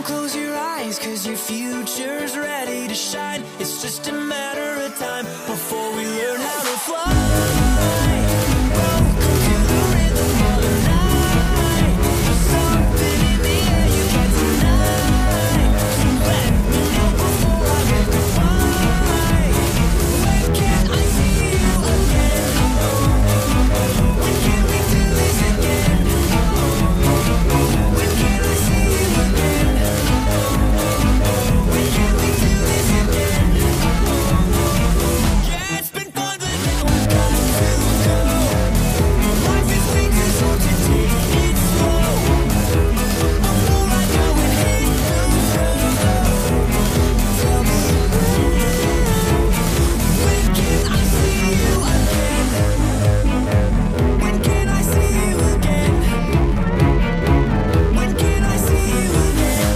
close your eyes, 'cause your future's ready to shine. It's just a matter of time before we learn how to fly. Welcome to the rhythm of the night. There's something in the air you can't deny. So let me know before I get goodbye. When can I see you again? When can we do this again? When can I see you again? When can we do this again? Yeah, it's been fun, but now I've got to go. Life is way too short to take it slow. Before I go and hit the road, tell me when can I see you again? When can I see you again? When can I see you again?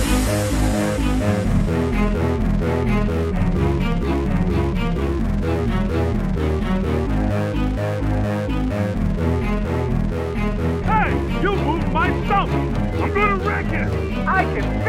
Hey, you moved my stump. I'm gonna wreck it. I can